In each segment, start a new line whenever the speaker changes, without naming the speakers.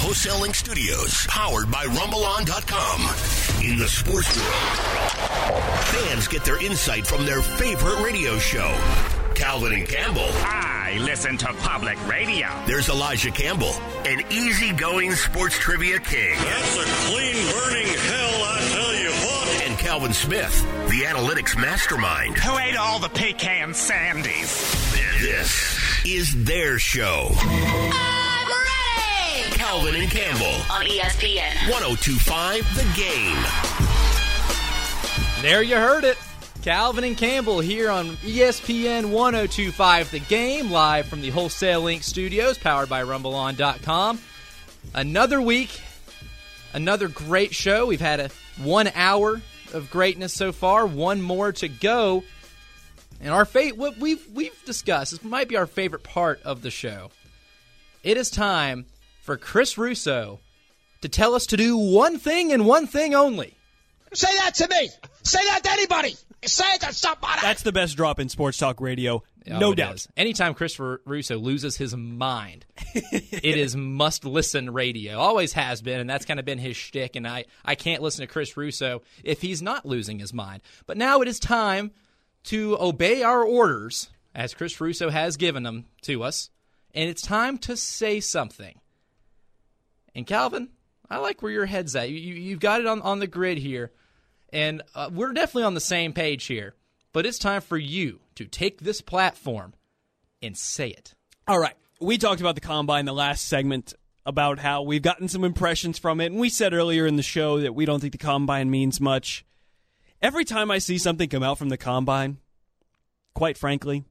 Wholesale Link Studios, powered by RumbleOn.com. In the sports world, fans get their insight from their favorite radio show. Calvin and Campbell.
I listen to public radio.
There's Elijah Campbell, an easygoing sports trivia king.
That's a clean burning hell, I tell you what.
And Calvin Smith, the analytics mastermind.
Who ate all the pecan sandies?
This is their show.
I'm ready!
Calvin and Campbell.
On ESPN
102.5 The Game.
There you heard it. Calvin and Campbell here on ESPN 102.5 The Game, live from the Wholesale Link Studios, powered by RumbleOn.com. Another week, another great show. We've had 1 hour of greatness so far, one more to go. And what we've discussed, this might be our favorite part of the show. It is time for Chris Russo to tell us to do one thing and one thing only.
Say that to me. Say that to anybody. Say it to somebody.
That's the best drop in sports talk radio, no doubt.
Is. Anytime Christopher Russo loses his mind, it is must-listen radio. Always has been, and that's kind of been his shtick, and I can't listen to Chris Russo if he's not losing his mind. But now it is time to obey our orders, as Chris Russo has given them to us, and it's time to say something. And Calvin, I like where your head's at. You've got it on the grid here. And we're definitely on the same page here, but it's time for you to take this platform and say it.
All right. We talked about the Combine the last segment, about how we've gotten some impressions from it, and we said earlier in the show that we don't think the Combine means much. Every time I see something come out from the Combine, quite frankly,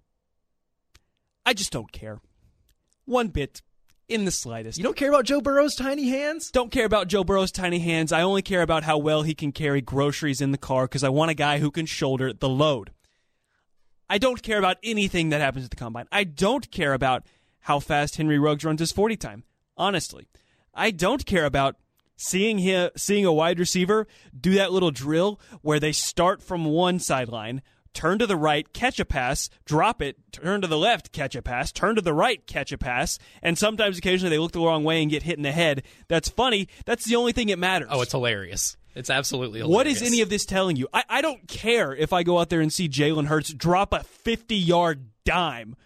I just don't care. One bit. In the slightest.
You don't care about Joe Burrow's tiny hands?
Don't care about Joe Burrow's tiny hands. I only care about how well he can carry groceries in the car because I want a guy who can shoulder the load. I don't care about anything that happens at the Combine. I don't care about how fast Henry Ruggs runs his 40 time. Honestly. I don't care about seeing a wide receiver do that little drill where they start from one sideline, turn to the right, catch a pass, drop it, turn to the left, catch a pass, turn to the right, catch a pass, and sometimes occasionally they look the wrong way and get hit in the head. That's funny. That's the only thing that matters.
Oh, it's hilarious. It's absolutely hilarious.
What is any of this telling you? I don't care if I go out there and see Jalen Hurts drop a 50-yard dime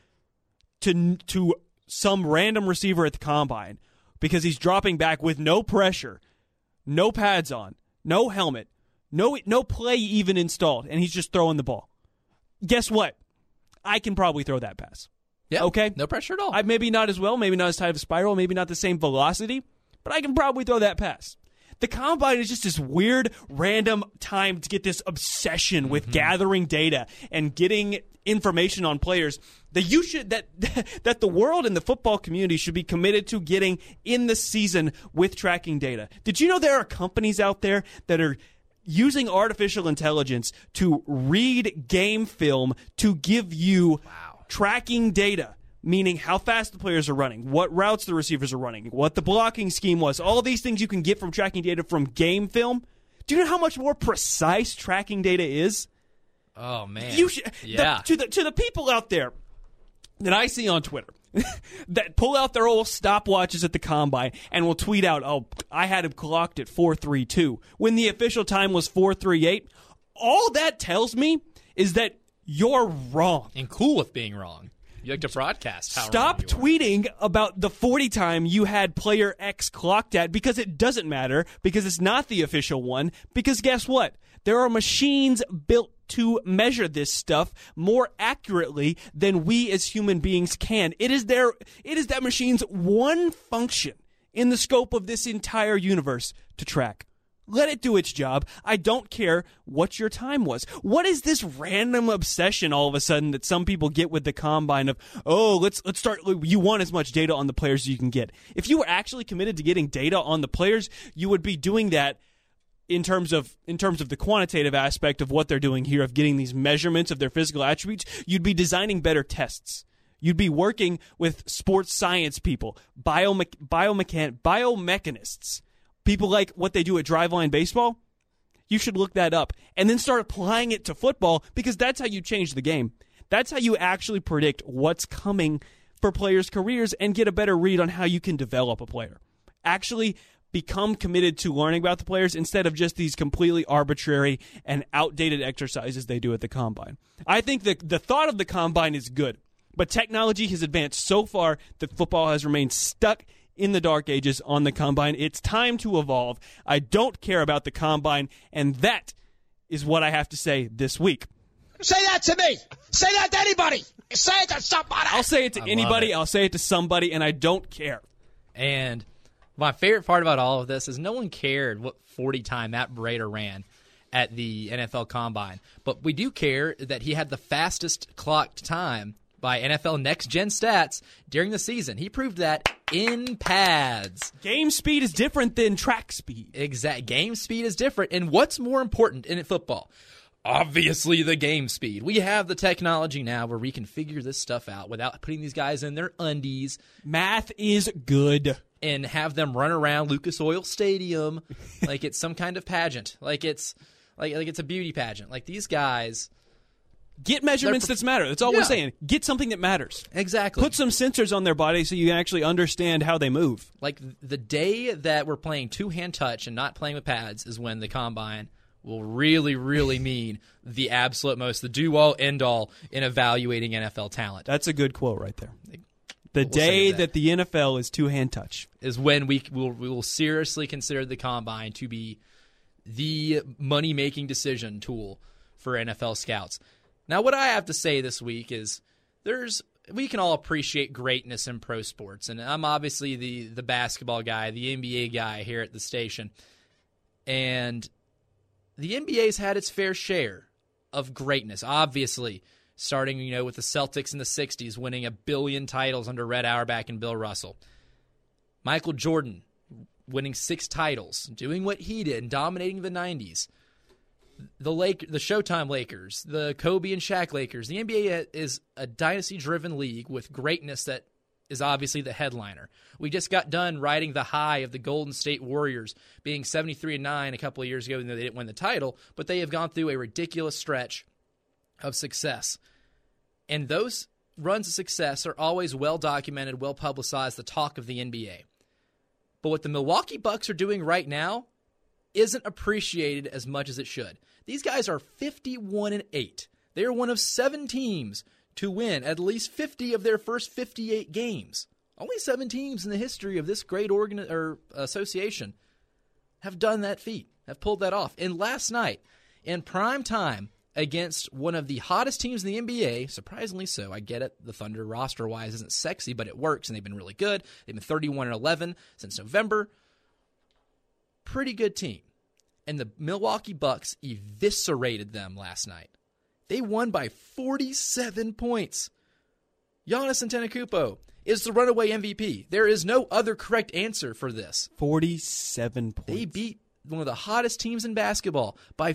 to some random receiver at the Combine because he's dropping back with no pressure, no pads on, no helmet, no play even installed, and he's just throwing the ball. Guess what? I can probably throw that pass.
Yeah,
okay?
No pressure at all.
Maybe not as well, maybe not as tight of a spiral, maybe not the same velocity, but I can probably throw that pass. The Combine is just this weird, random time to get this obsession with gathering data and getting information on players that the world and the football community should be committed to getting in the season with tracking data. Did you know there are companies out there that are using artificial intelligence to read game film to give you tracking data, meaning how fast the players are running, what routes the receivers are running, what the blocking scheme was, all these things you can get from tracking data from game film? Do you know how much more precise tracking data is?
Oh, man.
To the people out there that I see on Twitter that pull out their old stopwatches at the Combine and will tweet out, oh, I had him clocked at 4.32 when the official time was 4.38. All that tells me is that you're wrong.
And cool with being wrong. You like to broadcast how
Stop tweeting about the 40 time you had player X clocked at because it doesn't matter, because it's not the official one, because guess what? There are machines built to measure this stuff more accurately than we as human beings can. It is that machine's one function in the scope of this entire universe to track. Let it do its job. I don't care what your time was. What is this random obsession all of a sudden that some people get with the Combine of, oh, let's start, you want as much data on the players as you can get. If you were actually committed to getting data on the players, you would be doing that in terms of the quantitative aspect of what they're doing here, of getting these measurements of their physical attributes. You'd be designing better tests. You'd be working with sports science people, biomechanists, people like what they do at Driveline Baseball. You should look that up and then start applying it to football, because that's how you change the game. That's how you actually predict what's coming for players' careers and get a better read on how you can develop a player. actually become committed to learning about the players instead of just these completely arbitrary and outdated exercises they do at the Combine. I think the thought of the Combine is good, but technology has advanced so far that football has remained stuck in the dark ages on the Combine. It's time to evolve. I don't care about the Combine, and that is what I have to say this week.
Say that to me. Say that to anybody. Say it to somebody.
I'll say it to anybody. I'll say it to somebody, and I don't care.
And my favorite part about all of this is no one cared what 40 time Matt Breida ran at the NFL Combine. But we do care that he had the fastest clocked time by NFL Next Gen Stats during the season. He proved that in pads.
Game speed is different than track speed.
Exact. Game speed is different. And what's more important in football? Obviously the game speed. We have the technology now where we can figure this stuff out without putting these guys in their undies.
Math is good.
And have them run around Lucas Oil Stadium like it's some kind of pageant. Like it's a beauty pageant. Like these guys
get measurements that matter. That's all we're saying. Get something that matters.
Exactly.
Put some sensors on their body so you can actually understand how they move.
Like the day that we're playing two-hand touch and not playing with pads is when the Combine will really, really mean the absolute most, the do-all, end-all in evaluating NFL talent.
That's a good quote right there. The day that the NFL is two-hand touch
is when we will seriously consider the Combine to be the money-making decision tool for NFL scouts. Now, what I have to say this week is we can all appreciate greatness in pro sports, and I'm obviously the basketball guy, the NBA guy here at the station, and the NBA's had its fair share of greatness, obviously, starting with the Celtics in the 60s, winning 1 billion titles under Red Auerbach and Bill Russell. Michael Jordan winning 6 titles, doing what he did, and dominating the 90s. The Showtime Lakers, the Kobe and Shaq Lakers. The NBA is a dynasty-driven league with greatness that is obviously the headliner. We just got done riding the high of the Golden State Warriors being 73-9 a couple of years ago, even though they didn't win the title, but they have gone through a ridiculous stretch of success. And those runs of success are always well-documented, well-publicized, the talk of the NBA. But what the Milwaukee Bucks are doing right now isn't appreciated as much as it should. These guys are 51-8. They are one of 7 teams to win at least 50 of their first 58 games. Only 7 teams in the history of this great association have done that feat, have pulled that off. And last night, in prime time, against one of the hottest teams in the NBA, surprisingly so, I get it, the Thunder roster-wise isn't sexy, but it works, and they've been really good. They've been 31-11 since November. Pretty good team. And the Milwaukee Bucks eviscerated them last night. They won by 47 points. Giannis Antetokounmpo is the runaway MVP. There is no other correct answer for this.
47 points.
They beat one of the hottest teams in basketball by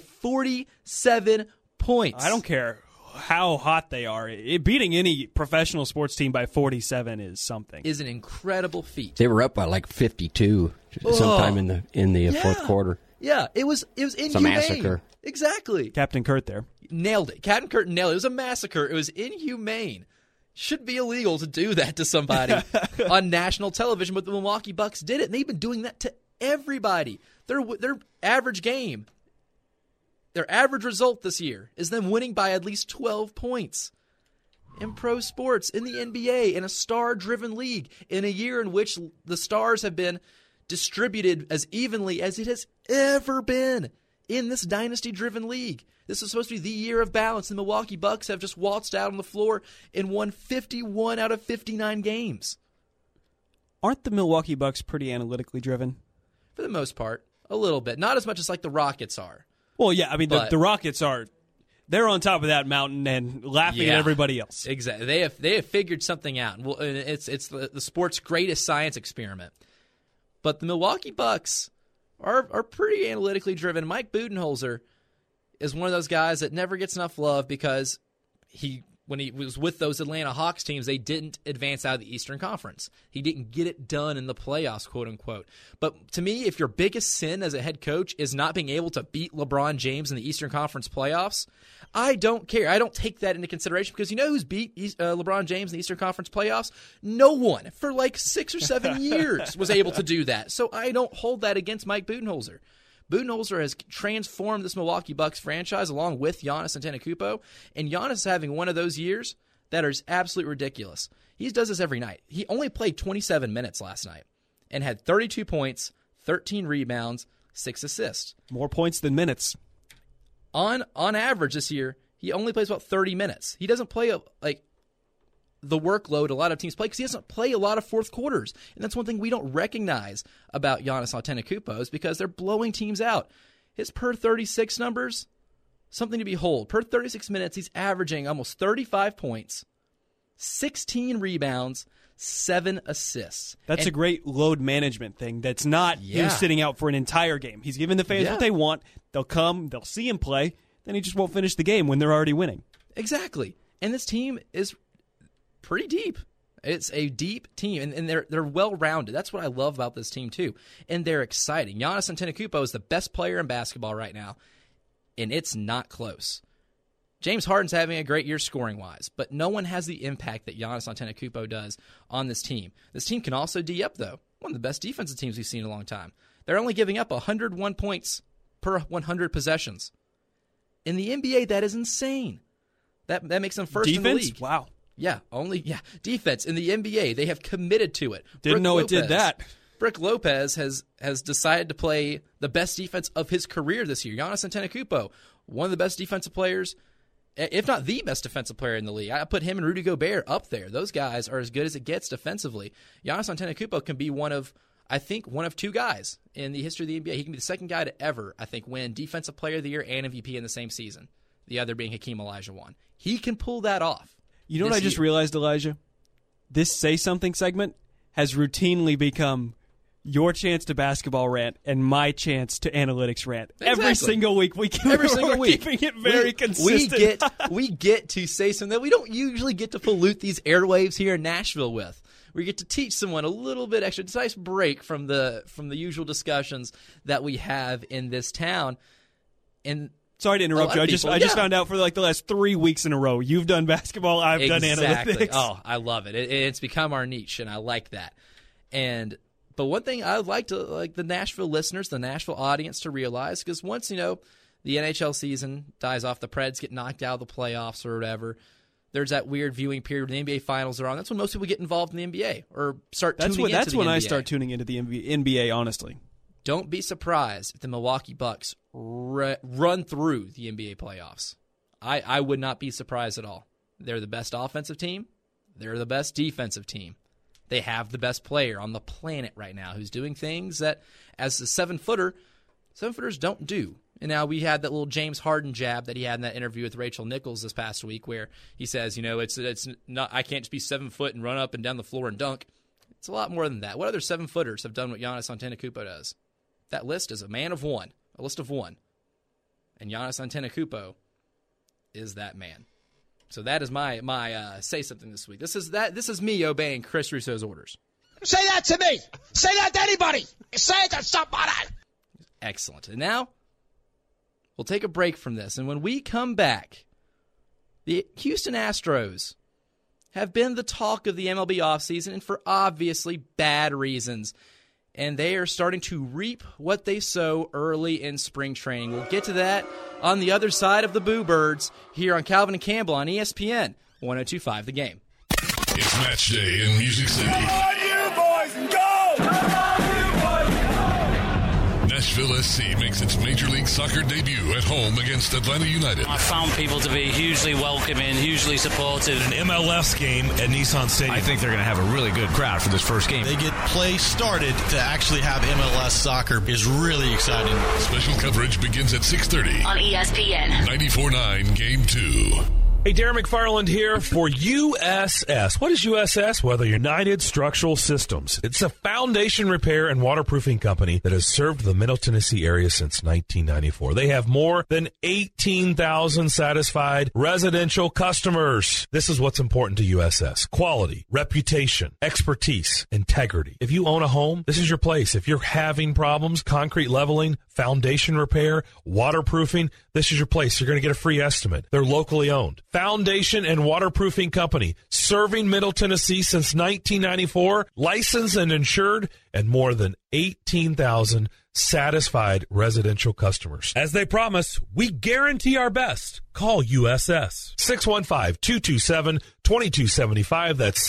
47 points.
I don't care how hot they are. Beating any professional sports team by 47 is something.
Is an incredible feat.
They were up by like 52 sometime in the fourth quarter.
Yeah, it was inhumane.
It's a massacre.
Exactly.
Captain Kurt there.
Nailed it. Captain Kurt nailed it. It was a massacre. It was inhumane. Should be illegal to do that to somebody on national television, but the Milwaukee Bucks did it, and they've been doing that to everybody. Their average game, their average result this year is them winning by at least 12 points. In pro sports, in the NBA, in a star-driven league, in a year in which the stars have been distributed as evenly as it has ever been in this dynasty-driven league. This is supposed to be the year of balance. The Milwaukee Bucks have just waltzed out on the floor and won 51 out of 59 games.
Aren't the Milwaukee Bucks pretty analytically driven?
For the most part, a little bit. Not as much as like the Rockets are.
Well, yeah, I mean, the Rockets are, they're on top of that mountain and laughing at everybody else.
Exactly. They have figured something out. Well, it's the sport's greatest science experiment. But the Milwaukee Bucks are pretty analytically driven. Mike Budenholzer is one of those guys that never gets enough love because he when he was with those Atlanta Hawks teams, they didn't advance out of the Eastern Conference. He didn't get it done in the playoffs, quote unquote. But to me, if your biggest sin as a head coach is not being able to beat LeBron James in the Eastern Conference playoffs, I don't care. I don't take that into consideration, because you know who's beat LeBron James in the Eastern Conference playoffs? No one for like 6 or 7 years was able to do that. So I don't hold that against Mike Budenholzer. Budenholzer has transformed this Milwaukee Bucks franchise along with Giannis Antetokounmpo, and Giannis is having one of those years that is absolutely ridiculous. He does this every night. He only played 27 minutes last night and had 32 points, 13 rebounds, 6 assists.
More points than minutes.
On average this year, he only plays about 30 minutes. He doesn't play the workload a lot of teams play, because he doesn't play a lot of fourth quarters. And that's one thing we don't recognize about Giannis Antetokounmpo, is because they're blowing teams out. His per 36 numbers, something to behold. Per 36 minutes, he's averaging almost 35 points, 16 rebounds, 7 assists.
That's a great load management thing. That's not him sitting out for an entire game. He's giving the fans what they want. They'll come, they'll see him play, then he just won't finish the game when they're already winning.
Exactly. And this team is pretty deep. It's a deep team, and they're well-rounded. That's what I love about this team, too. And they're exciting. Giannis Antetokounmpo is the best player in basketball right now, and it's not close. James Harden's having a great year scoring-wise, but no one has the impact that Giannis Antetokounmpo does on this team. This team can also D up, though. One of the best defensive teams we've seen in a long time. They're only giving up 101 points per 100 possessions. In the NBA, that is insane. That makes them first in the league.
Wow.
Yeah, defense in the NBA. They have committed to it.
Didn't know it did that.
Brook Lopez has decided to play the best defense of his career this year. Giannis Antetokounmpo, one of the best defensive players, if not the best defensive player in the league. I put him and Rudy Gobert up there. Those guys are as good as it gets defensively. Giannis Antetokounmpo can be one of 2 guys in the history of the NBA. He can be the second guy to ever, I think, win Defensive Player of the Year and MVP in the same season. The other being Hakeem Olajuwon. He can pull that off.
You know what I just realized, Elijah? This Say Something segment has routinely become your chance to basketball rant and my chance to analytics rant.
Exactly.
Every single week. We're keeping it very consistent.
We get to say something that we don't usually get to pollute these airwaves here in Nashville with. We get to teach someone a little bit extra. It's a nice break from the usual discussions that we have in this town. And
sorry to interrupt you. I just found out for like the last 3 weeks in a row, you've done basketball, I've done analytics.
Oh, I love it. It's become our niche, and I like that. But one thing I would like the Nashville listeners, the Nashville audience to realize, because once, the NHL season dies off, the Preds get knocked out of the playoffs or whatever, there's that weird viewing period when the NBA finals are on. That's when most people get involved in the NBA or start tuning into the NBA. That's when
I start tuning into the NBA, honestly.
Don't be surprised if the Milwaukee Bucks run through the NBA playoffs. I would not be surprised at all. They're the best offensive team. They're the best defensive team. They have the best player on the planet right now who's doing things that, as a 7-footers don't do. And now we had that little James Harden jab that he had in that interview with Rachel Nichols this past week, where he says, it's not, I can't just be 7 foot and run up and down the floor and dunk. It's a lot more than that. What other 7-footers have done what Giannis Antetokounmpo does? That list is a list of one. And Giannis Antetokounmpo is that man. So that is my say something this week. This is me obeying Chris Russo's orders.
Say that to me. Say that to anybody. Say it to somebody.
Excellent. And now we'll take a break from this. And when we come back, the Houston Astros have been the talk of the MLB offseason, and for obviously bad reasons. And they are starting to reap what they sow early in spring training. We'll get to that on the other side of the Boo Birds here on Calvin and Campbell on ESPN 102.5 The Game.
It's match day in Music City.
Come on, you boys, and go! Come on, you boys, and go!
Nashville SC makes its Major League Soccer debut at home against Atlanta United.
I found people to be hugely welcoming, hugely supportive.
An MLS game at Nissan Stadium.
I think they're going to have a really good crowd for this first game.
They get play started. To actually have MLS soccer is really exciting.
Special coverage begins at 6:30
on ESPN
94.9 Game 2.
Hey, Darren McFarland here for USS. What is USS? Well, the United Structural Systems. It's a foundation repair and waterproofing company that has served the Middle Tennessee area since 1994. They have more than 18,000 satisfied residential customers. This is what's important to USS. Quality, reputation, expertise, integrity. If you own a home, this is your place. If you're having problems, concrete leveling, foundation repair, waterproofing, this is your place. You're going to get a free estimate. They're locally owned. Foundation and Waterproofing Company, serving Middle Tennessee since 1994, licensed and insured, and more than 18,000 satisfied residential customers. As they promise, we guarantee our best. Call USS. 615-227-2275. That's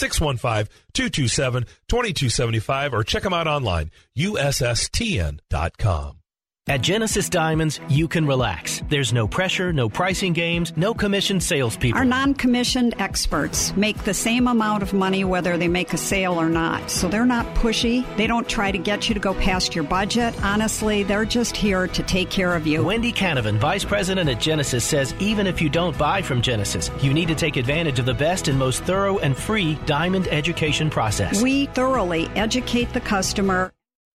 615-227-2275. Or check them out online, USSTN.com.
At Genesis Diamonds, you can relax. There's no pressure, no pricing games, no commissioned salespeople.
Our non-commissioned experts make the same amount of money whether they make a sale or not. So they're not pushy. They don't try to get you to go past your budget. Honestly, they're just here to take care of you.
Wendy Canavan, Vice President at Genesis, says even if you don't buy from Genesis, you need to take advantage of the best and most thorough and free diamond education process.
We thoroughly educate the customer.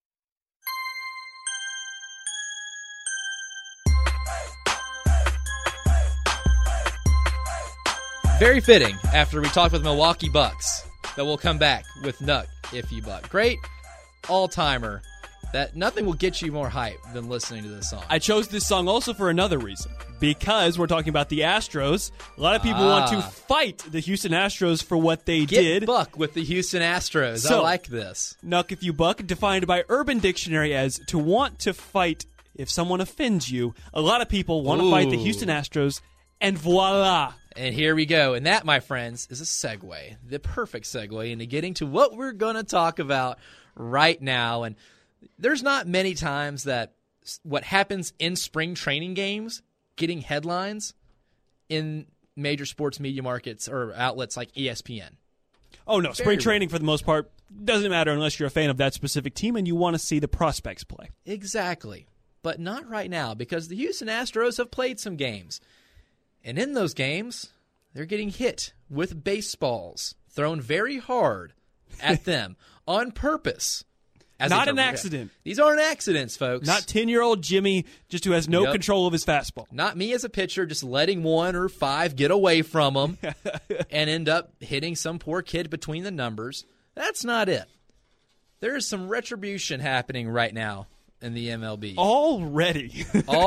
Very fitting after we talked with Milwaukee Bucks that we'll come back with Nuck If You Buck. Great all-timer that nothing will get you more hype than listening to this song.
I chose this song also for another reason. Because we're talking about the Astros. A lot of people want to fight the Houston Astros for what they did.
Get buck with the Houston Astros.
So,
I like this.
Nuck If You Buck, defined by Urban Dictionary as to want to fight if someone offends you. A lot of people want to fight the Houston Astros, and voila.
And here we go. And that, my friends, is a segue, the perfect segue into getting to what we're going to talk about right now. And there's not many times that what happens in spring training games getting headlines in major sports media markets or outlets like ESPN.
Oh, no. Spring training, for the most part, doesn't matter unless you're a fan of that specific team and you want to see the prospects play.
Exactly. But not right now, because the Houston Astros have played some games. And in those games, they're getting hit with baseballs thrown very hard at them on purpose.
Not an accident.
These aren't accidents, folks.
Not 10-year-old Jimmy just who has no control of his fastball.
Not me as a pitcher just letting 1 or 5 get away from him and end up hitting some poor kid between the numbers. That's not it. There is some retribution happening right now in the MLB.
Already.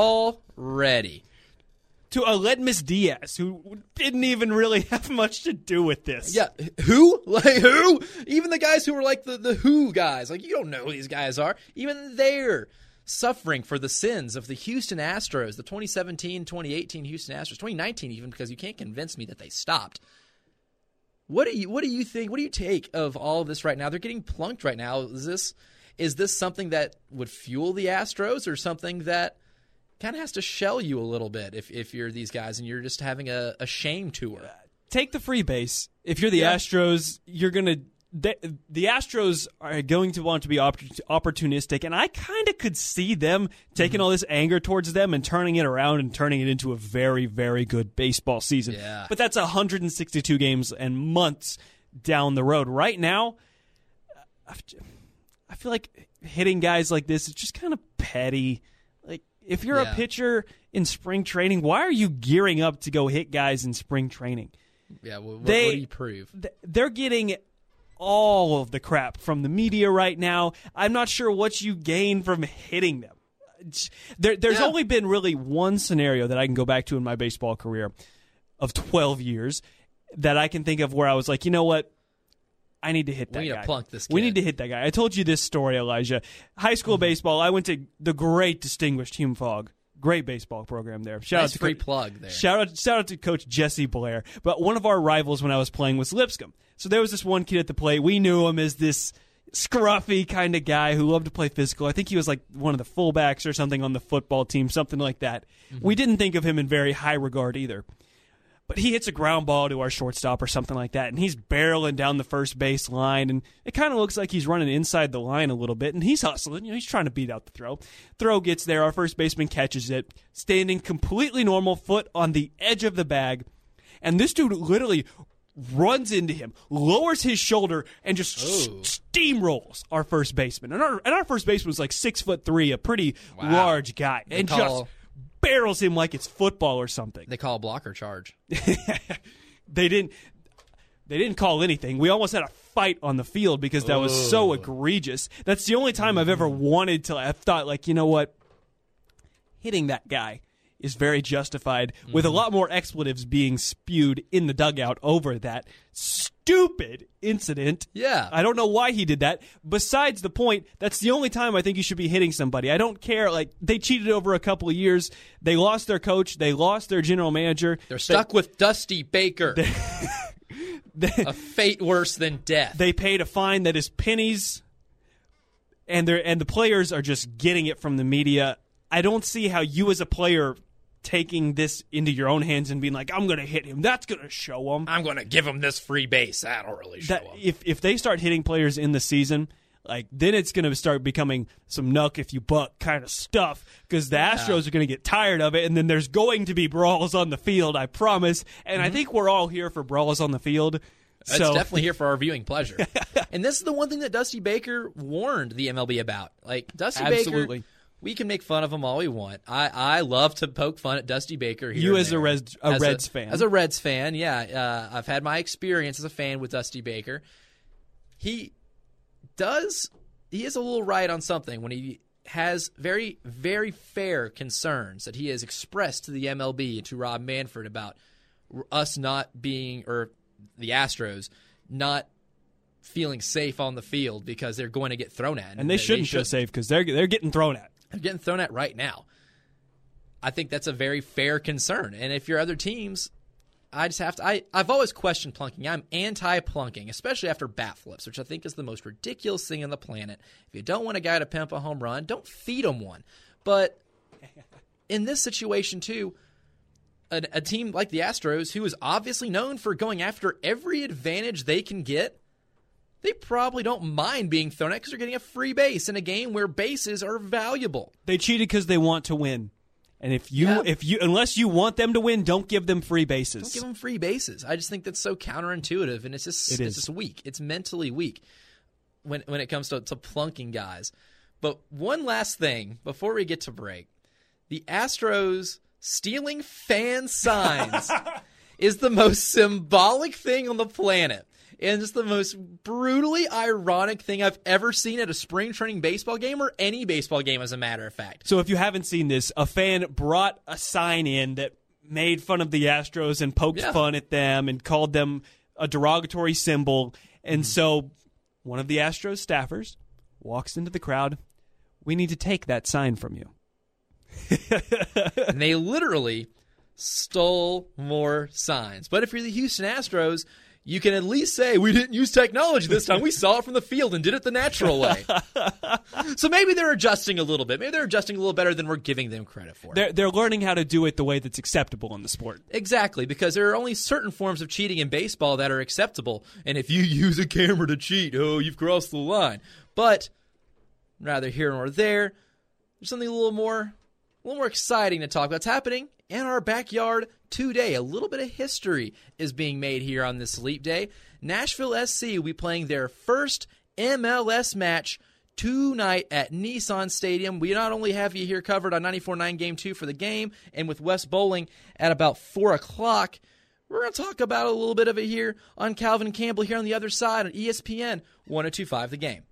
To Aledmus Diaz, who didn't even really have much to do with this.
Yeah, who? Like, who? Even the guys who were like the who guys. Like, you don't know who these guys are. Even they're suffering for the sins of the Houston Astros, the 2017, 2018 Houston Astros, 2019 even, because you can't convince me that they stopped. What do you think? What do you take of all of this right now? They're getting plunked right now. Is this something that would fuel the Astros, or something that kind of has to shell you a little bit if you're these guys and you're just having a shame tour?
Take the free base. If you're the Astros, you're going to the Astros are going to want to be opportunistic, and I kind of could see them taking all this anger towards them and turning it around and turning it into a very, very good baseball season.
Yeah.
But that's 162 games and months down the road. Right now, I feel like hitting guys like this is just kind of petty. Like, if you're a pitcher in spring training, why are you gearing up to go hit guys in spring training?
Yeah, what do you prove?
They're getting all of the crap from the media right now. I'm not sure what you gain from hitting them. There's only been really one scenario that I can go back to in my baseball career of 12 years that I can think of where I was like, you know what? I need to hit that guy.
We need to plunk this kid.
We need to hit that guy. I told you this story, Elijah. High school baseball, I went to the great distinguished Hume Fogg. Great baseball program there.
Nice free plug there.
Shout out to Coach Jesse Blair. But one of our rivals when I was playing was Lipscomb. So there was this one kid at the plate. We knew him as this scruffy kind of guy who loved to play physical. I think he was like one of the fullbacks or something on the football team, something like that. Mm-hmm. We didn't think of him in very high regard either. But he hits a ground ball to our shortstop or something like that, and he's barreling down the first base line, and it kind of looks like he's running inside the line a little bit, and he's hustling. He's trying to beat out the throw. Throw gets there. Our first baseman catches it, standing completely normal, foot on the edge of the bag, and this dude literally runs into him, lowers his shoulder, and just steamrolls our first baseman. And our first baseman was like 6'3", a pretty large guy, and just barrels him like it's football or something.
They call a blocker charge.
They didn't call anything. We almost had a fight on the field because that was so egregious. That's the only time I've ever wanted to. I thought, like, you know what? Hitting that guy is very justified, with a lot more expletives being spewed in the dugout over that stupid incident.
Yeah.
I don't know why he did that. Besides the point, that's the only time I think you should be hitting somebody. I don't care. Like, they cheated over a couple of years. They lost their coach. They lost their general manager.
They're stuck with Dusty Baker. A fate worse than death.
They paid a fine that is pennies, and the players are just getting it from the media. I don't see how you as a player taking this into your own hands and being like, I'm going to hit him. That's going to show him.
I'm going to give him this free base. That'll really show him.
If they start hitting players in the season, like, then it's going to start becoming some knuck if you buck kind of stuff, because the Astros are going to get tired of it, and then there's going to be brawls on the field, I promise. And I think we're all here for brawls on the field.
It's definitely here for our viewing pleasure. And this is the one thing that Dusty Baker warned the MLB about. Like, Dusty Baker, we can make fun of him all we want. I love to poke fun at Dusty Baker here.
You as a Reds fan.
As a Reds fan, yeah. I've had my experience as a fan with Dusty Baker. He is a little right on something when he has very, very fair concerns that he has expressed to the MLB and to Rob Manfred about us not being, or the Astros not feeling safe on the field because they're going to get thrown at.
And they shouldn't feel safe because they're getting thrown at.
They're getting thrown at right now. I think that's a very fair concern. And if you're other teams, I've always questioned plunking. I'm anti-plunking, especially after bat flips, which I think is the most ridiculous thing on the planet. If you don't want a guy to pimp a home run, don't feed him one. But in this situation, too, a team like the Astros, who is obviously known for going after every advantage they can get, they probably don't mind being thrown at because they're getting a free base in a game where bases are valuable.
They cheated because they want to win. And if you unless you want them to win, don't give them free bases.
Don't give them free bases. I just think that's so counterintuitive, and it's just weak. It's mentally weak when it comes to plunking guys. But one last thing before we get to break. The Astros stealing fan signs is the most symbolic thing on the planet. And it's the most brutally ironic thing I've ever seen at a spring training baseball game, or any baseball game, as a matter of fact.
So if you haven't seen this, a fan brought a sign in that made fun of the Astros and poked fun at them and called them a derogatory symbol. And so one of the Astros staffers walks into the crowd. We need to take that sign from you.
And they literally stole more signs. But if you're the Houston Astros, you can at least say, we didn't use technology this time. We saw it from the field and did it the natural way. So maybe they're adjusting a little bit. Maybe they're adjusting a little better than we're giving them credit for.
They're learning how to do it the way that's acceptable in the sport.
Exactly, because there are only certain forms of cheating in baseball that are acceptable. And if you use a camera to cheat, you've crossed the line. But neither here nor there. There's something a little more exciting to talk about. It's happening in our backyard today. A little bit of history is being made here on this Leap Day. Nashville SC will be playing their first MLS match tonight at Nissan Stadium. We not only have you here covered on 94.9 Game 2 for the game, and with West Bowling at about 4 o'clock, we're going to talk about a little bit of it here on Calvin Campbell here on the other side on ESPN 102.5 The Game.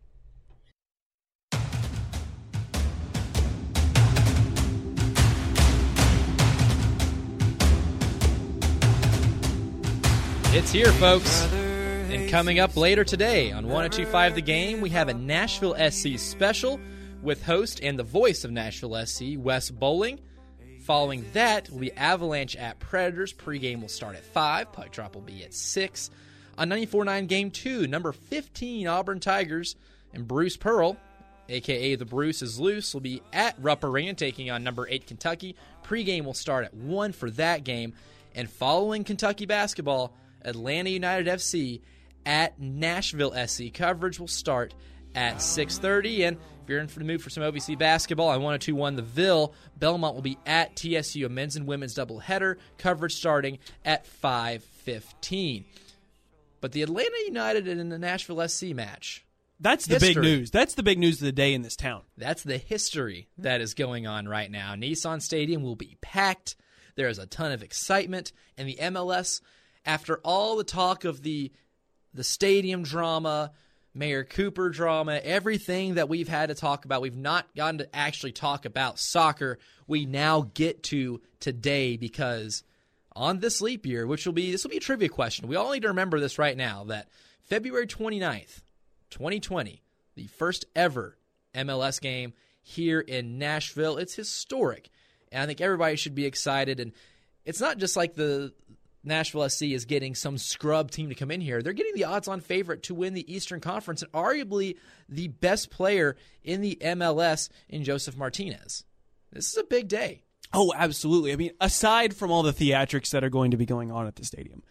It's here, folks. And coming up later today on 102.5 The Game, we have a Nashville SC special with host and the voice of Nashville SC, Wes Bowling. Following that will be Avalanche at Predators. Pre-game will start at 5. Puck drop will be at 6. On 94.9 Game 2, number 15 Auburn Tigers and Bruce Pearl, a.k.a. the Bruce is Loose, will be at Rupp Arena taking on number 8 Kentucky. Pre-game will start at 1 for that game. And following Kentucky basketball, Atlanta United FC at Nashville SC. Coverage will start at 6:30. And if you're in for the mood for some OVC basketball, on 102.1 The Ville, Belmont will be at TSU, a men's and women's doubleheader, coverage starting at 5:15. But the Atlanta United and the Nashville SC match.
That's the big news. That's the big news of the day in this town.
That's the history that is going on right now. Nissan Stadium will be packed. There is a ton of excitement. And the MLS, after all the talk of the stadium drama, Mayor Cooper drama, everything that we've had to talk about, we've not gotten to actually talk about soccer. We now get to today because on this leap year, this will be a trivia question. We all need to remember this right now, that February 29th, 2020, the first ever MLS game here in Nashville. It's historic, and I think everybody should be excited. And it's not just like the Nashville SC is getting some scrub team to come in here. They're getting the odds-on favorite to win the Eastern Conference and arguably the best player in the MLS in Joseph Martinez. This is a big day.
Oh, absolutely. I mean, aside from all the theatrics that are going to be going on at the stadium,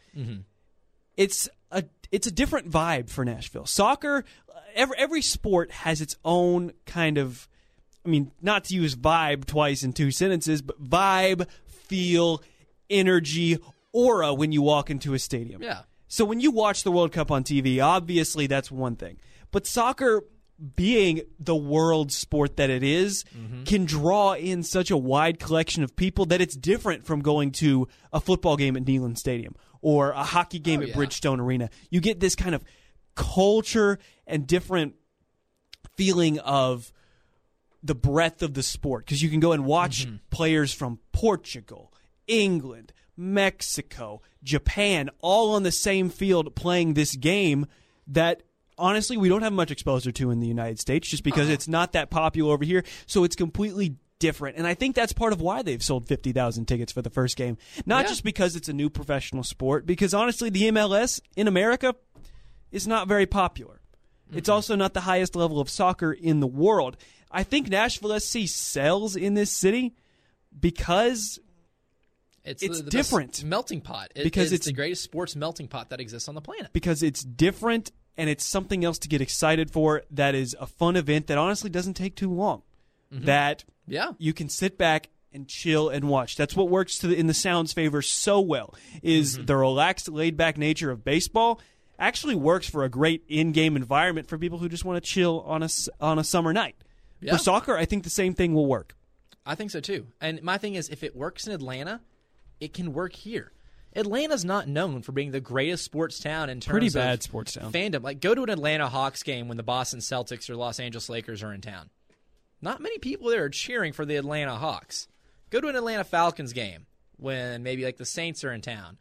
it's a different vibe for Nashville. Soccer, every sport has its own kind of, I mean, not to use vibe twice in two sentences, but vibe, feel, energy, aura when you walk into a stadium.
Yeah.
So when you watch the World Cup on TV, obviously that's one thing. But soccer, being the world sport that it is, can draw in such a wide collection of people that it's different from going to a football game at Neyland Stadium or a hockey game at Bridgestone Arena. You get this kind of culture and different feeling of the breadth of the sport because you can go and watch players from Portugal, England, Mexico, Japan, all on the same field playing this game that honestly we don't have much exposure to in the United States just because it's not that popular over here. So it's completely different. And I think that's part of why they've sold 50,000 tickets for the first game. Not just because it's a new professional sport, because honestly the MLS in America is not very popular. It's also not the highest level of soccer in the world. I think Nashville SC sells in this city because it's different.
Melting pot.
Because
it's the greatest sports melting pot that exists on the planet.
Because it's different and it's something else to get excited for that is a fun event that honestly doesn't take too long. That you can sit back and chill and watch. That's what works in the Sound's favor so well is the relaxed, laid-back nature of baseball actually works for a great in-game environment for people who just want to chill on a summer night. For soccer, I think the same thing will work.
I think so too. And my thing is, if it works in Atlanta, it can work here. Atlanta's not known for being the greatest sports town in terms of
sports town
fandom. Like, go to an Atlanta Hawks game when the Boston Celtics or Los Angeles Lakers are in town. Not many people there are cheering for the Atlanta Hawks. Go to an Atlanta Falcons game when maybe like the Saints are in town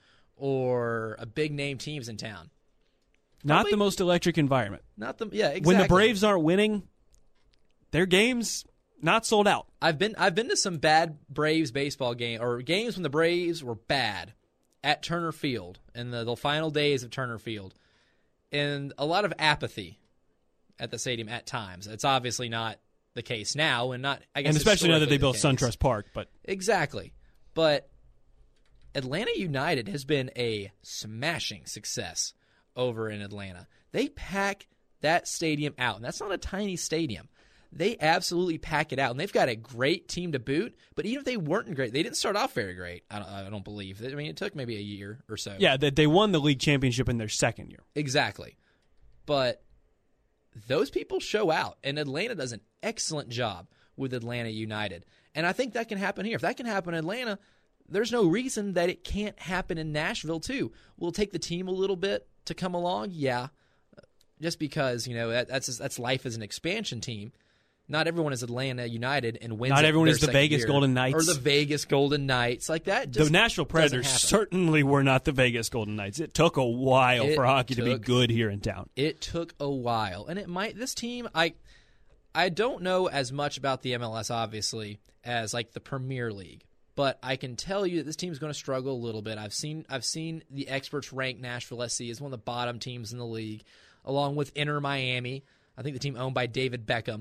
or a big name team's in town.
Not the most electric environment.
Exactly.
When the Braves aren't winning, their games not sold out.
I've been to some bad Braves baseball game or games when the Braves were bad at Turner Field in the final days of Turner Field, and a lot of apathy at the stadium at times. It's obviously not the case now, and not I guess,
and especially now that they built
case.
SunTrust Park. But
exactly, but Atlanta United has been a smashing success over in Atlanta. They pack that stadium out, and that's not a tiny stadium. They absolutely pack it out, and they've got a great team to boot. But even if they weren't great, they didn't start off very great. I don't believe. I mean, it took maybe a year or so.
Yeah, they won the league championship in their second year.
Exactly. But those people show out, and Atlanta does an excellent job with Atlanta United. And I think that can happen here. If that can happen in Atlanta, there's no reason that it can't happen in Nashville too. Will it take the team a little bit to come along? Yeah. Just because, that's life as an expansion team. Not everyone is Atlanta United and wins.
Not everyone is the Vegas Golden Knights.
Or the Vegas Golden Knights. Like that just
the Nashville Predators certainly were not the Vegas Golden Knights. It took a while for hockey to be good here in town.
It took a while. And it might this team I don't know as much about the MLS obviously as like the Premier League. But I can tell you that this team is going to struggle a little bit. I've seen the experts rank Nashville SC as one of the bottom teams in the league, along with Inter Miami. I think the team owned by David Beckham.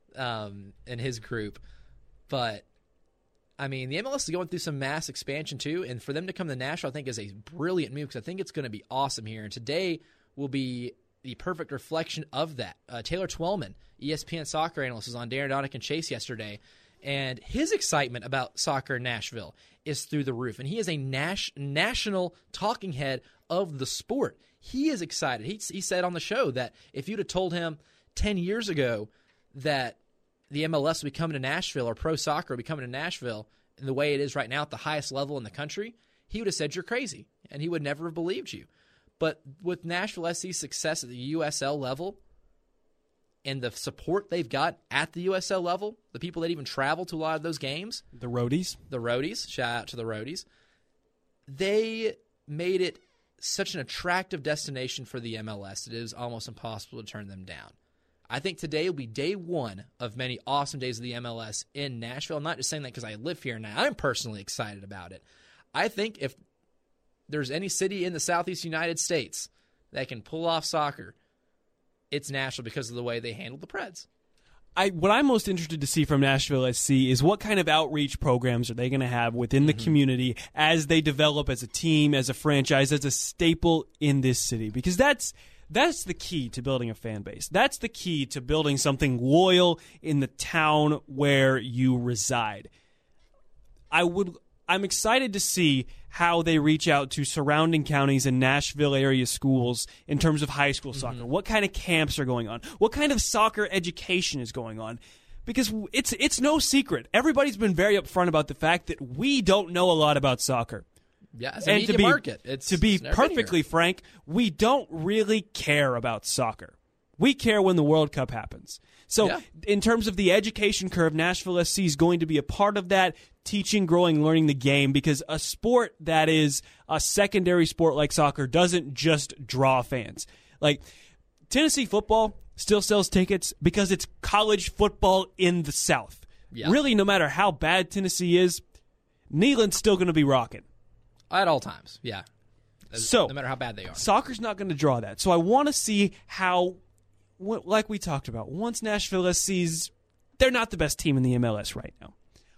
And his group. But, I mean, the MLS is going through some mass expansion too, and for them to come to Nashville I think is a brilliant move because I think it's going to be awesome here. And today will be the perfect reflection of that. Taylor Twellman, ESPN soccer analyst, was on Darren Donick and Chase yesterday, and his excitement about soccer in Nashville is through the roof. And he is a national talking head of the sport. He is excited. He said on the show that if you'd have told him 10 years ago that the MLS would be coming to Nashville or pro soccer would be coming to Nashville in the way it is right now at the highest level in the country, he would have said you're crazy, and he would never have believed you. But with Nashville SC's success at the USL level and the support they've got at the USL level, the people that even travel to a lot of those games.
The Roadies,
shout out to the Roadies. They made it such an attractive destination for the MLS that it is almost impossible to turn them down. I think today will be day one of many awesome days of the MLS in Nashville. I'm not just saying that because I live here now. I'm personally excited about it. I think if there's any city in the Southeast United States that can pull off soccer, it's Nashville because of the way they handled the Preds.
What I'm most interested to see from Nashville SC is what kind of outreach programs are they going to have within the community as they develop as a team, as a franchise, as a staple in this city. Because that's the key to building a fan base. That's the key to building something loyal in the town where you reside. I'm excited to see how they reach out to surrounding counties and Nashville area schools in terms of high school soccer. What kind of camps are going on? What kind of soccer education is going on? Because it's no secret. Everybody's been very upfront about the fact that we don't know a lot about soccer.
Yeah, it's a media market.
To be perfectly frank, we don't really care about soccer. We care when the World Cup happens. So in terms of the education curve, Nashville SC is going to be a part of that, teaching, growing, learning the game, because a sport that is a secondary sport like soccer doesn't just draw fans. Like, Tennessee football still sells tickets because it's college football in the South. Yeah. Really, no matter how bad Tennessee is, Neyland's still going to be rocking.
At all times, yeah.
So,
no matter how bad they are.
Soccer's not going to draw that. So I want to see how, like we talked about, once Nashville SC's, they're not the best team in the MLS right now.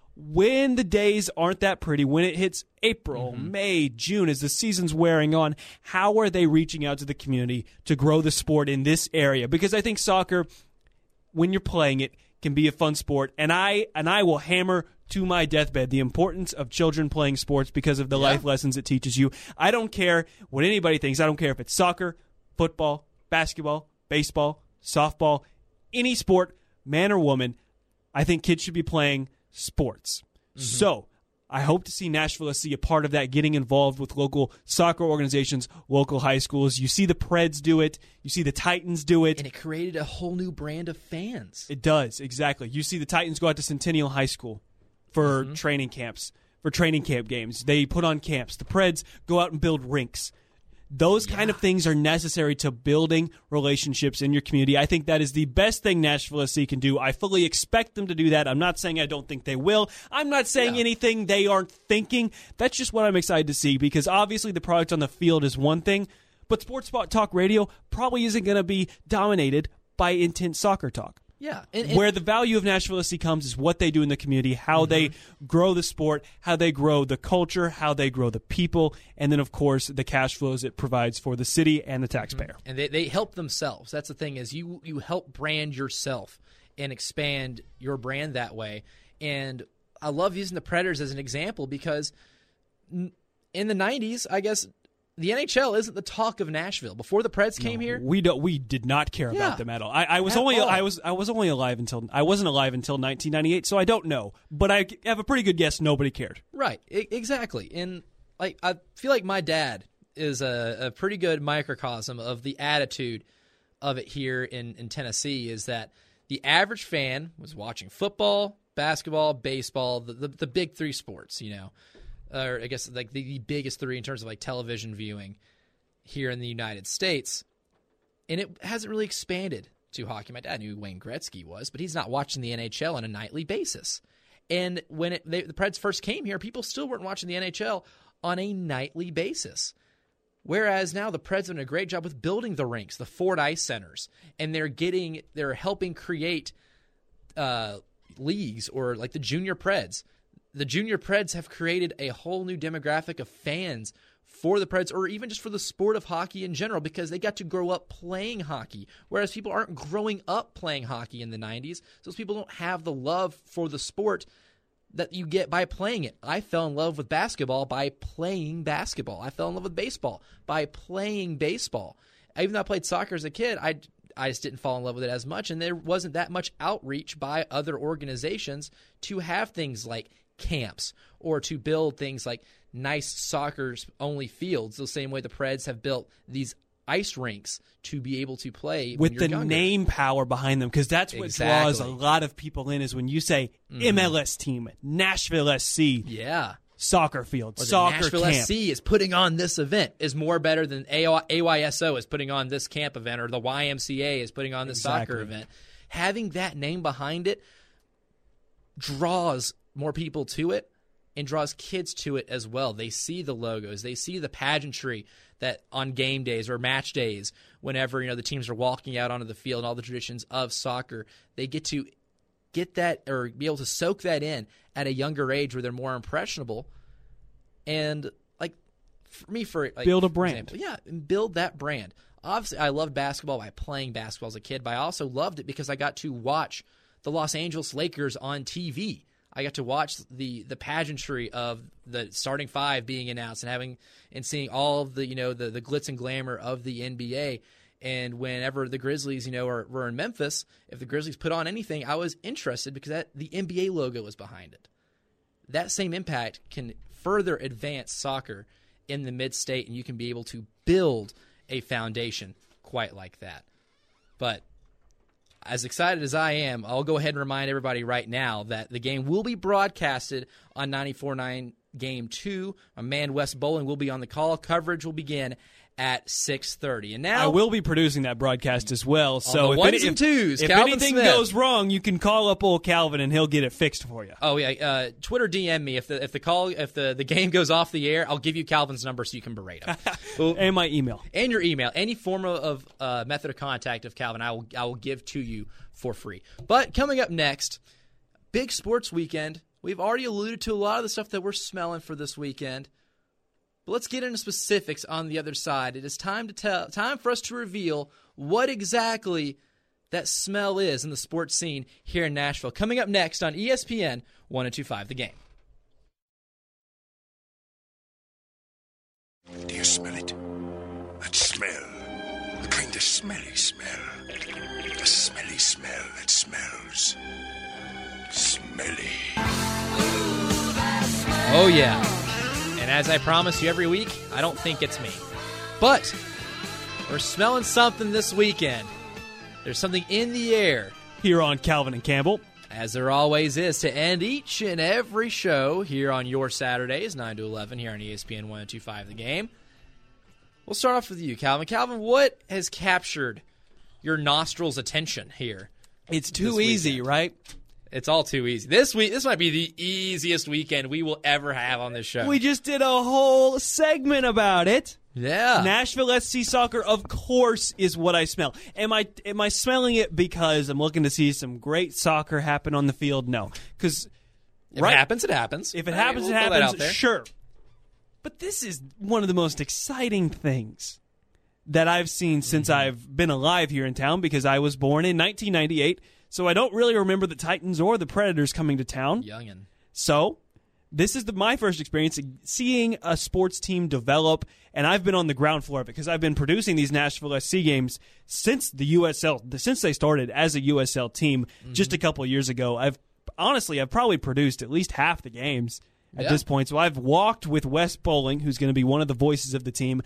When the days aren't that pretty, when it hits April, May, June, as the season's wearing on, how are they reaching out to the community to grow the sport in this area? Because I think soccer, when you're playing it, can be a fun sport. And I will hammer to my deathbed the importance of children playing sports because of the life lessons it teaches you. I don't care what anybody thinks. I don't care if it's soccer, football, basketball, baseball, softball, any sport, man or woman. I think kids should be playing sports. So I hope to see Nashville SC a part of that, getting involved with local soccer organizations, local high schools. You see the Preds do it. You see the Titans do it.
And it created a whole new brand of fans.
It does, exactly. You see the Titans go out to Centennial High School for training camps, for training camp games. They put on camps. The Preds go out and build rinks. Those kind of things are necessary to building relationships in your community. I think that is the best thing Nashville SC can do. I fully expect them to do that. I'm not saying I don't think they will. I'm not saying anything they aren't thinking. That's just what I'm excited to see, because obviously the product on the field is one thing, but Sports Talk Radio probably isn't going to be dominated by intense soccer talk.
Yeah.
Where the value of Nashville SC comes is what they do in the community, how they grow the sport, how they grow the culture, how they grow the people, and then, of course, the cash flows it provides for the city and the taxpayer.
And they help themselves. That's the thing, is you help brand yourself and expand your brand that way. And I love using the Predators as an example because in the 90s, I guess, the NHL isn't the talk of Nashville. Before the Preds came here,
we did not care about them at all. I wasn't alive until 1998, so I don't know. But I have a pretty good guess nobody cared.
Right, exactly. And I feel like my dad is a pretty good microcosm of the attitude of it here in Tennessee. Is that the average fan was watching football, basketball, baseball, the big three sports, or I guess like the biggest three in terms of like television viewing here in the United States. And it hasn't really expanded to hockey. My dad knew who Wayne Gretzky was, but he's not watching the NHL on a nightly basis. And when the Preds first came here, people still weren't watching the NHL on a nightly basis. Whereas now the Preds have done a great job with building the rinks, the Ford Ice Centers, and they're helping create leagues, or like the Junior Preds. The Junior Preds have created a whole new demographic of fans for the Preds, or even just for the sport of hockey in general, because they got to grow up playing hockey, whereas people aren't growing up playing hockey in the 90s. Those people don't have the love for the sport that you get by playing it. I fell in love with basketball by playing basketball. I fell in love with baseball by playing baseball. Even though I played soccer as a kid, I just didn't fall in love with it as much, and there wasn't that much outreach by other organizations to have things like camps or to build things like nice soccer-only fields, the same way the Preds have built these ice rinks to be able to play
with the
younger.
Name power behind them, because that's what draws a lot of people in, is when you say MLS team, Nashville SC, soccer field,
or
soccer
Nashville
camp.
SC is putting on this event is more better than AYSO is putting on this camp event, or the YMCA is putting on this soccer event. Having that name behind it draws more people to it and draws kids to it as well. They see the logos, they see the pageantry that on game days or match days, whenever the teams are walking out onto the field and all the traditions of soccer, they get to get that or be able to soak that in at a younger age where they're more impressionable, and build
a brand.
Build that brand. Obviously, I loved basketball by playing basketball as a kid, but I also loved it because I got to watch the Los Angeles Lakers on TV. I got to watch the pageantry of the starting five being announced and seeing all of the the glitz and glamour of the NBA. And whenever the Grizzlies were in Memphis, if the Grizzlies put on anything, I was interested because the NBA logo was behind it. That same impact can further advance soccer in the mid-state, and you can be able to build a foundation quite like that. But as excited as I am, I'll go ahead and remind everybody right now that the game will be broadcasted on 94.9 Game 2. My man Wes Bowling will be on the call. Coverage will begin at 6:30. And now
I will be producing that broadcast as well. So
if
anything goes wrong, you can call up old Calvin and he'll get it fixed for you.
Oh yeah, Twitter DM me if the game goes off the air. I'll give you Calvin's number so you can berate him.
And my email.
And your email. Any form of method of contact of Calvin, I will give to you for free. But coming up next, big sports weekend. We've already alluded to a lot of the stuff that we're smelling for this weekend. But let's get into specifics on the other side. It is time for us to reveal what exactly that smell is in the sports scene here in Nashville. Coming up next on ESPN 102.5 The Game.
Do you smell it? That smell. The kind of smelly smell. The smelly smell that smells smelly.
Oh, yeah. And as I promise you every week, I don't think it's me. But we're smelling something this weekend. There's something in the air.
Here on Calvin and Campbell.
As there always is to end each and every show here on your Saturdays, 9 to 11, here on ESPN 102.5 The Game. We'll start off with you, Calvin. Calvin, what has captured your nostrils' attention here?
It's too easy, right?
It's all too easy. This might be the easiest weekend we will ever have on this show.
We just did a whole segment about it.
Yeah.
Nashville SC Soccer, of course, is what I smell. Am I smelling it because I'm looking to see some great soccer happen on the field? No. Because
if it happens, it happens.
If it happens, it happens. Sure. But this is one of the most exciting things that I've seen since I've been alive here in town, because I was born in 1998. So I don't really remember the Titans or the Predators coming to town.
Youngin'.
So this is my first experience seeing a sports team develop, and I've been on the ground floor of it because I've been producing these Nashville SC games since the USL, since they started as a USL team just a couple of years ago. I've probably produced at least half the games at this point. So I've walked with Wes Bowling, who's going to be one of the voices of the team,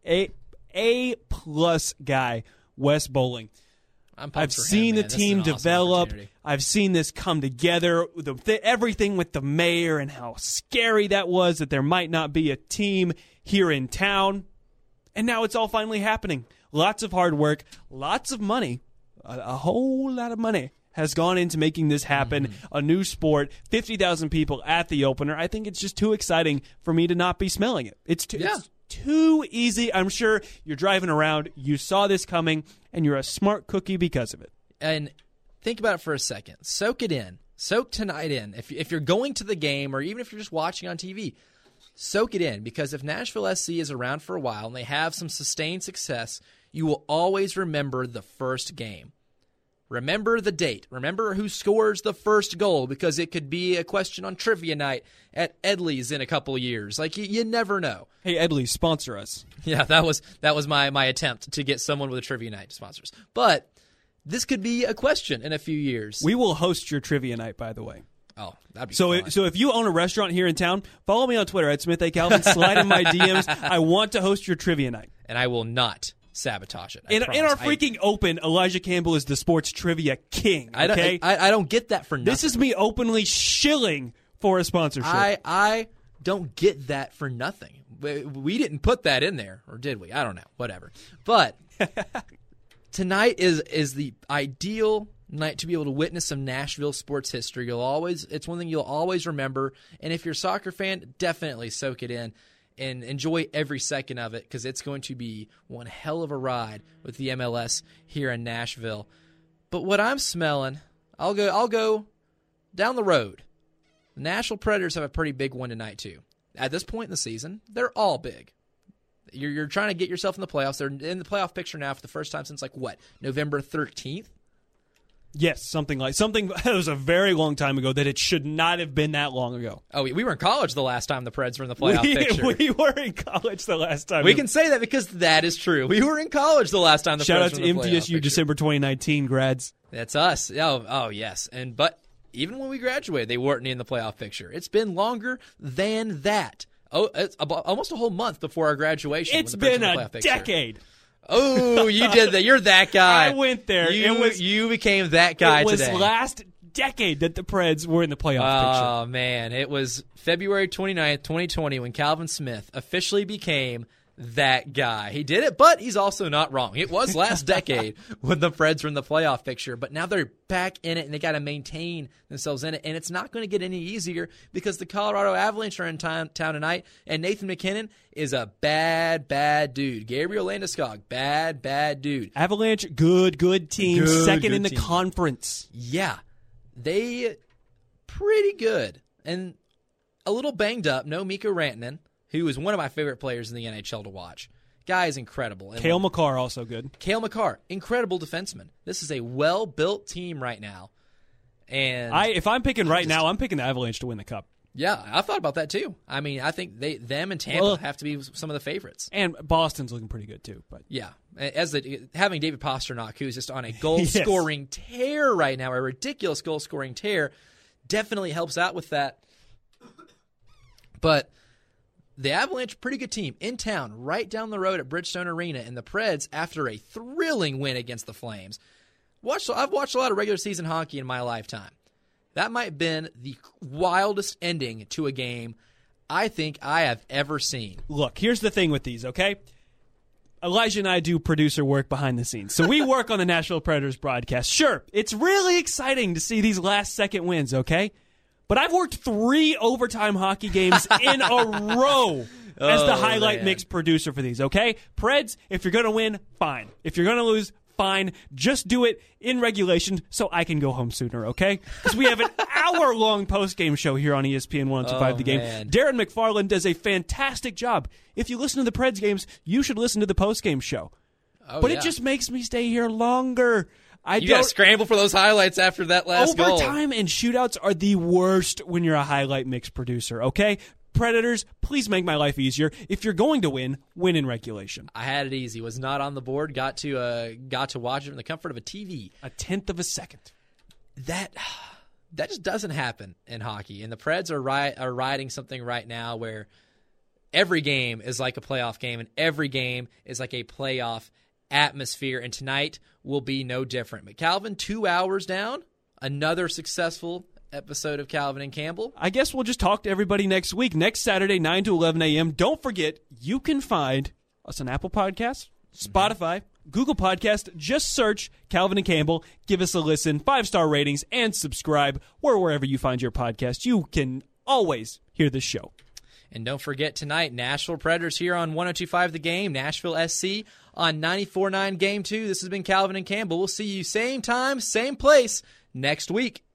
A-plus guy, Wes Bowling. I've seen the team develop. I've seen this come together. Everything with the mayor and how scary that was, that there might not be a team here in town. And now it's all finally happening. Lots of hard work, lots of money, a whole lot of money has gone into making this happen. A new sport, 50,000 people at the opener. I think it's just too exciting for me to not be smelling it. It's too easy. I'm sure you're driving around, you saw this coming, and you're a smart cookie because of it.
And think about it for a second. Soak it in. Soak tonight in. If you're going to the game, or even if you're just watching on TV, soak it in, because if Nashville SC is around for a while and they have some sustained success, you will always remember the first game. Remember the date. Remember who scores the first goal, because it could be a question on trivia night at Edley's in a couple years. Like, you never know.
Hey, Edley's, sponsor us.
Yeah, that was my attempt to get someone with a trivia night to sponsor us. But this could be a question in a few years.
We will host your trivia night, by the way.
Oh, that'd be
fun. So if you own a restaurant here in town, follow me on Twitter at Smith A. Calvin. Slide in my DMs. I want to host your trivia night.
And I will not sabotage it.
In our freaking open, Elijah Campbell is the sports trivia king. Okay?
I don't get that for nothing.
This is me openly shilling for a sponsorship.
I don't get that for nothing. We didn't put that in there, or did we? I don't know. Whatever. But tonight is the ideal night to be able to witness some Nashville sports history. It's one thing you'll always remember. And if you're a soccer fan, definitely soak it in and enjoy every second of it, because it's going to be one hell of a ride with the MLS here in Nashville. But what I'm smelling, I'll go down the road. The Nashville Predators have a pretty big one tonight too. At this point in the season, they're all big. You're trying to get yourself in the playoffs. They're in the playoff picture now for the first time since November 13th.
Yes, something that was a very long time ago that it should not have been that long ago.
Oh, we were in college the last time the Preds were in the playoff picture.
We were in college the last time.
We can say that because that is true. We were in college the last time the Preds were in the playoff picture.
Shout out to MTSU December 2019 grads.
That's us. Oh yes. But even when we graduated, they weren't in the playoff picture. It's been longer than that. Oh, it's almost a whole month before our graduation.
It's been a decade.
Oh, you did that. You're that guy.
I went there.
You became that guy today.
It was last decade that the Preds were in the playoff picture.
Oh, man. It was February 29th, 2020 when Calvin Smith officially became that guy. He did it, but he's also not wrong. It was last decade when the Preds were in the playoff picture, but now they're back in it, and they got to maintain themselves in it, and it's not going to get any easier because the Colorado Avalanche are in town tonight, and Nathan MacKinnon is a bad, bad dude. Gabriel Landeskog, bad dude.
Avalanche, good team, second in the conference.
Yeah, they pretty good, and a little banged up. No Mikko Rantanen, who is one of my favorite players in the NHL to watch. Guy is incredible.
Cale Makar, also good.
Cale Makar, incredible defenseman. This is a well-built team right now. And
if I'm picking now, I'm picking the Avalanche to win the Cup.
Yeah, I've thought about that too. I mean, I think them and Tampa have to be some of the favorites.
And Boston's looking pretty good too. But
yeah, having David Pastrnak, who's just on a goal-scoring tear right now, a ridiculous goal-scoring tear, definitely helps out with that. But the Avalanche, pretty good team, in town, right down the road at Bridgestone Arena, and the Preds, after a thrilling win against the Flames. I've watched a lot of regular season hockey in my lifetime. That might have been the wildest ending to a game I think I have ever seen.
Look, here's the thing with these, okay? Elijah and I do producer work behind the scenes. So we work on the Nashville Predators broadcast. Sure, it's really exciting to see these last-second wins, okay? But I've worked 3 overtime hockey games in a row as the highlight mix producer for these, okay? Preds, if you're going to win, fine. If you're going to lose, fine. Just do it in regulation so I can go home sooner, okay? Because we have an hour-long post-game show here on ESPN 102.5 The Game.
Man.
Darren McFarland does a fantastic job. If you listen to the Preds games, you should listen to the post-game show. It just makes me stay here longer.
You got to scramble for those highlights after that last goal.
Overtime and shootouts are the worst when you're a highlight mix producer, okay? Predators, please make my life easier. If you're going to win in regulation.
I had it easy. Was not on the board. Got to watch it in the comfort of a TV.
A tenth of a second.
That just doesn't happen in hockey. And the Preds are riding something right now where every game is like a playoff game, and every game is like a playoff atmosphere, and tonight will be no different. But Calvin, 2 hours down, another successful episode of Calvin and Campbell.
I guess we'll just talk to everybody next week. Next Saturday, 9 to 11 a.m. Don't forget, you can find us on Apple Podcasts, Spotify, Google Podcast. Just search Calvin and Campbell. Give us a listen, 5-star ratings, and subscribe. Or wherever you find your podcast, you can always hear this show.
And don't forget tonight, Nashville Predators here on 102.5 The Game, Nashville SC on 94.9 Game 2. This has been Calvin and Campbell. We'll see you same time, same place next week.